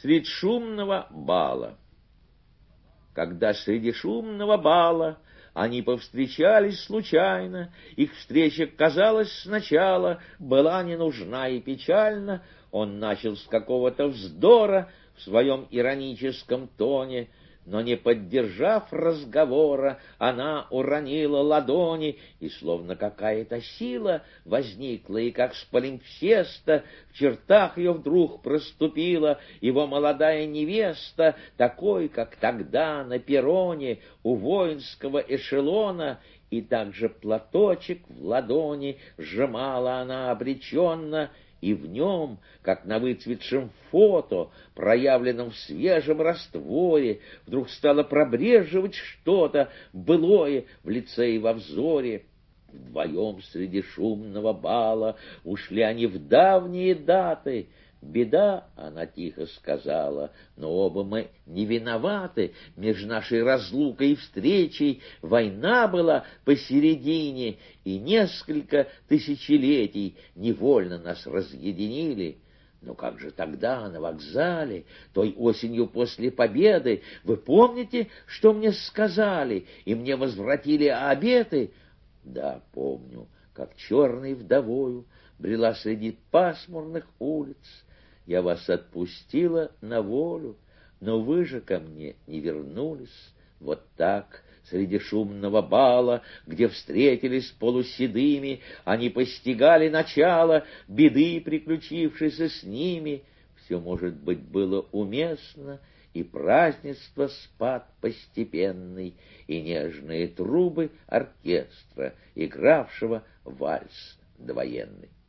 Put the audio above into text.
средь шумного бала. Когда среди шумного бала они повстречались случайно, их встреча, казалось, сначала была не нужна и печальна, он начал с какого-то вздора в своем ироническом тоне, но, не поддержав разговора, она уронила ладони, и словно какая-то сила возникла, и как с полимпсеста в чертах ее вдруг проступила его молодая невеста, такой, как тогда на перроне у воинского эшелона, и также платочек в ладони сжимала она обреченно, и в нем, как на выцветшем фото, проявленном в свежем растворе, вдруг стало пробреживать что-то былое в лице и во взоре. Вдвоем среди шумного бала ушли они в давние даты. «Беда», — она тихо сказала, — «но оба мы не виноваты. Между нашей разлукой и встречей война была посередине, и несколько тысячелетий невольно нас разъединили». Но как же тогда, на вокзале, той осенью после победы, вы помните, что мне сказали, и мне возвратили обеты? Да, помню, как черной вдовою брела среди пасмурных улиц. Я вас отпустила на волю, но вы же ко мне не вернулись. Вот так, среди шумного бала, где встретились полуседыми, они постигали начало беды, приключившейся с ними. Все, может быть, было уместно, и празднество спад постепенный, и нежные трубы оркестра, игравшего вальс довоенный.